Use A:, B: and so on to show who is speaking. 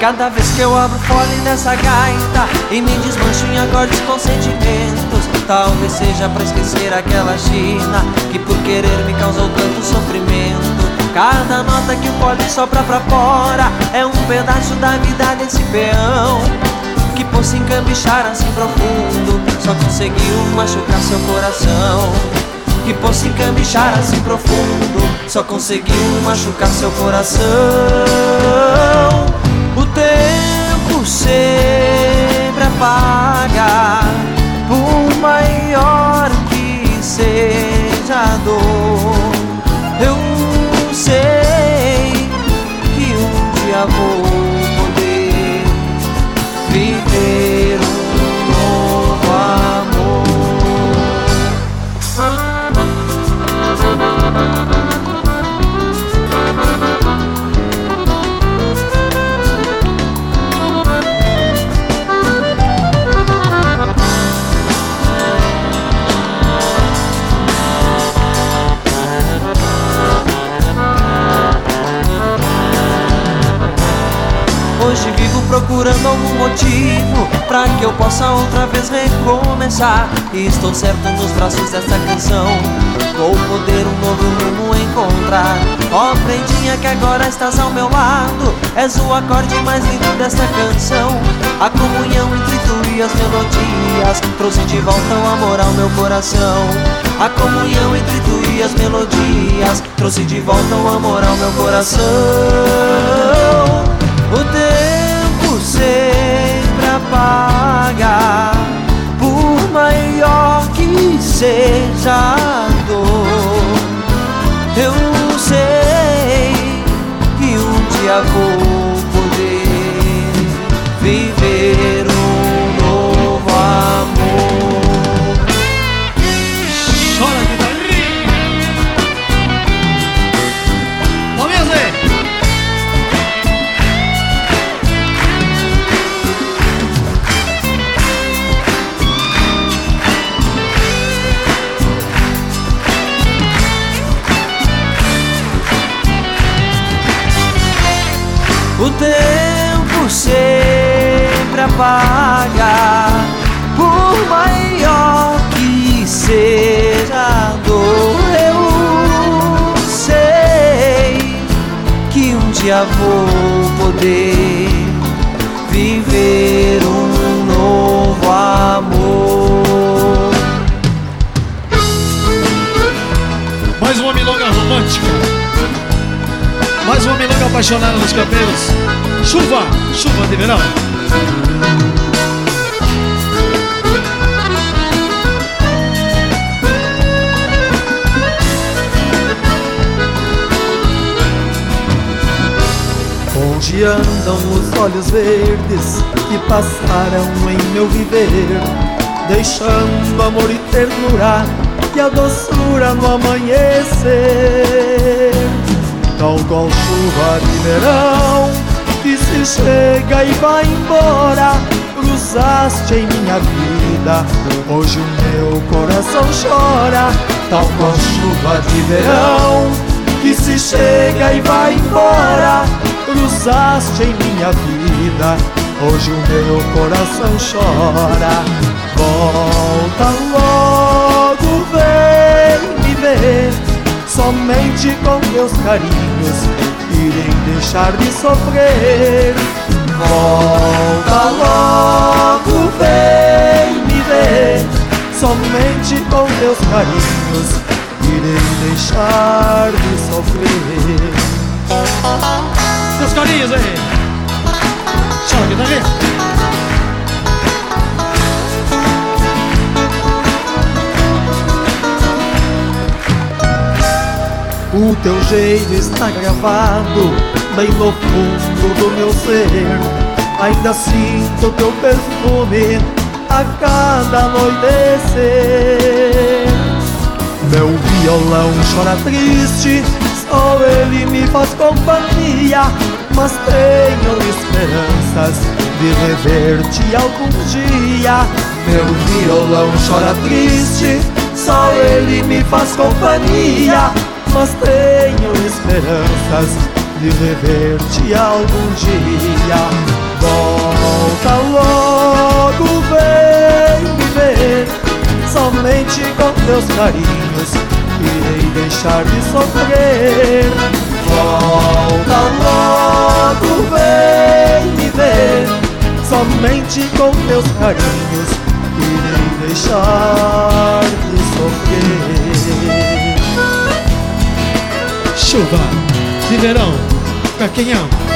A: Cada vez que eu abro o fole dessa gaita e me desmancho em acordes com sentimentos, talvez seja pra esquecer aquela China que por querer me causou tanto sofrimento. Cada nota que o fole sopra pra fora é um pedaço da vida desse peão que por se encambichar assim profundo só conseguiu machucar seu coração. Que por se encambichar assim profundo só conseguiu machucar seu coração. O tempo sempre apaga, por maior que seja a dor. Eu sei que um dia vou poder viver um novo amor. Hoje vivo procurando algum motivo pra que eu possa outra vez recomeçar. E estou certo nos braços dessa canção vou poder um novo rumo encontrar. Ó prendinha que agora estás ao meu lado, és o acorde mais lindo desta canção. A comunhão entre tu e as melodias trouxe de volta o amor ao meu coração. A comunhão entre tu e as melodias trouxe de volta o amor ao meu coração. O tempo sempre apaga, por maior que seja a dor. Eu sei que um dia vou poder viver um novo amor.
B: Chora, guitarrinha! Começa aí!
A: O tempo sempre apaga, por maior que seja a dor. Eu sei que um dia vou poder viver um novo amor.
B: Mais uma milonga romântica, mais uma milonga apaixonada nos campeiros. Chuva, chuva de verão.
C: Onde andam os olhos verdes que passaram em meu viver, deixando amor e ternura e a doçura no amanhecer. Tal qual chuva de verão que se chega e vai embora, cruzaste em minha vida, hoje o meu coração chora. Tal qual chuva de verão que se chega e vai embora, cruzaste em minha vida, hoje o meu coração chora. Volta logo, vem me ver, somente com teus carinhos irei deixar de sofrer. Volta logo, vem me ver, somente com teus carinhos irei deixar de sofrer.
B: Teus carinhos aí. Chora, guitarrinha.
C: O teu jeito está gravado bem no fundo do meu ser. Ainda sinto teu perfume a cada anoitecer. Meu violão chora triste, só ele me faz companhia, mas tenho esperanças de rever-te algum dia. Meu violão chora triste, só ele me faz companhia, mas tenho esperanças de rever-te algum dia. Volta logo, vem me ver, somente com teus carinhos irei deixar de sofrer. Volta logo, vem me ver, somente com teus carinhos irei deixar de sofrer.
B: Chuva de verão, pra quem ama.